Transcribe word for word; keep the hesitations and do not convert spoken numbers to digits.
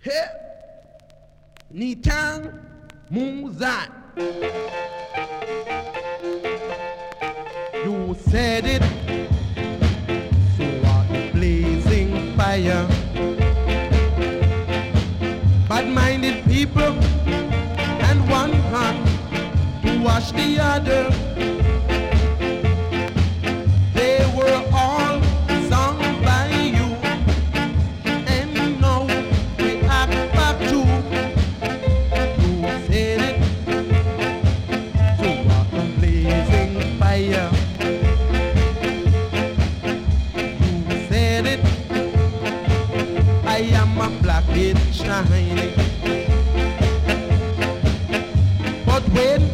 Hey, Nitang Muzat. You said it, so are the blazing fire. Bad-minded people and one hand to wash the other. They were all sung by you, and now we act back to. You said it, so are the blazing fire. You said it, I am a black kid shining. But when